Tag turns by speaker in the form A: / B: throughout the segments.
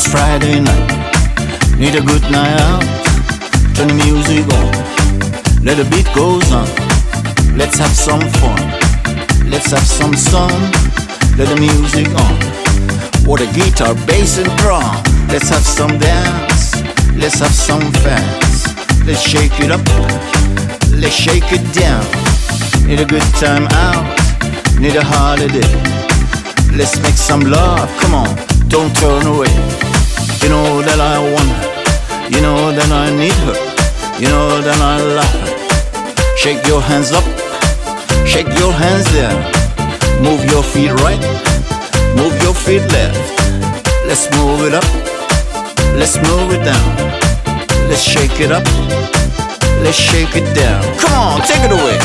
A: It's Friday night, need a good night out. Turn the music on, let the beat goes on. Let's have some fun, let's have some sun. Let the music on, what a guitar, bass and drum. Let's have some dance, let's have some fans. Let's shake it up, let's shake it down. Need a good time out, need a holiday. Let's make some love, come on, don't turn away. You know that I want her, you know that I need her, you know that I love her. Shake your hands up, shake your hands down. Move your feet right, move your feet left. Let's move it up, let's move it down. Let's shake it up, let's shake it down. Come on, take it away.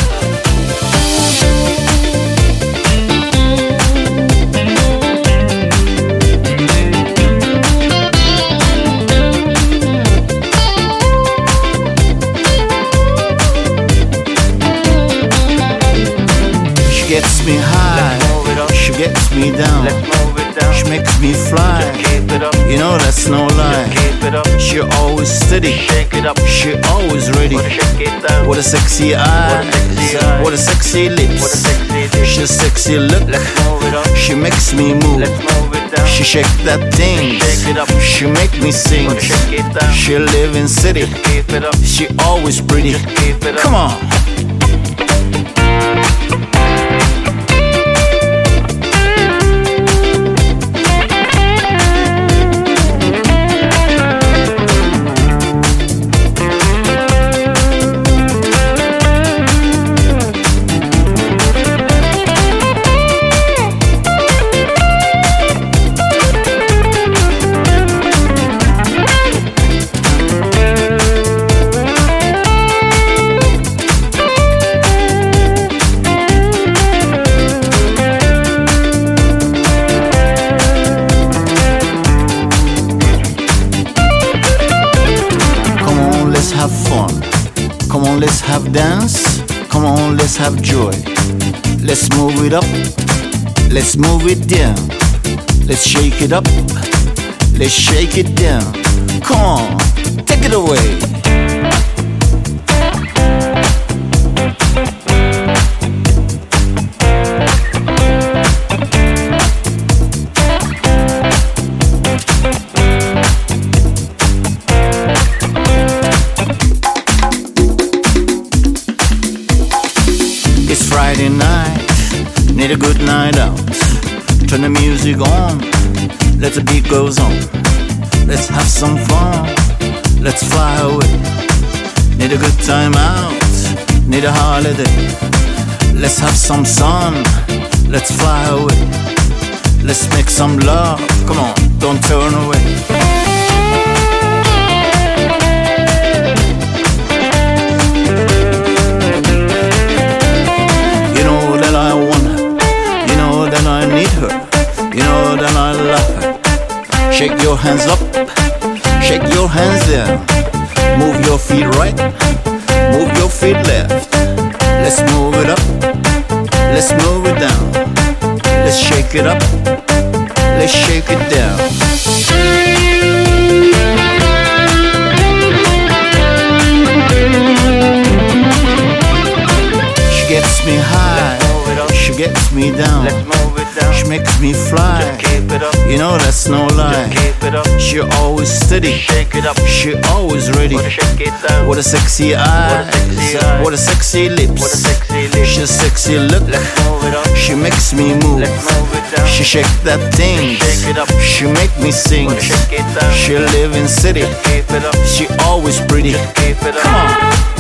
A: She gets me high, she gets me down. She makes me fly, you know that's no lie. She always steady, she always ready. What a sexy eyes, what a sexy lips. She a sexy look, she makes me move. She shake that thing, she make me sing. She live in city, she always pretty. Come on. Have fun, come on, let's have dance. Come on, let's have joy. Let's move it up, let's move it down. Let's shake it up, let's shake it down. Come on, take it away. It's Friday night, need a good night out. Turn the music on, let the beat goes on. Let's have some fun, let's fly away. Need a good time out, need a holiday. Let's have some sun, let's fly away. Let's make some love, come on, don't turn away. You know that I love her. Shake your hands up, shake your hands down. Move your feet right, move your feet left. Let's move it up, let's move it down. Let's shake it up, let's shake it down. She gets me high, she gets me down. She makes me fly, you know that's no lie. She always steady, she always ready. What a sexy eyes, what a sexy lips. She a sexy look, she makes me move. She shake that thing, she make me sing. She live in city, she always pretty. Come on.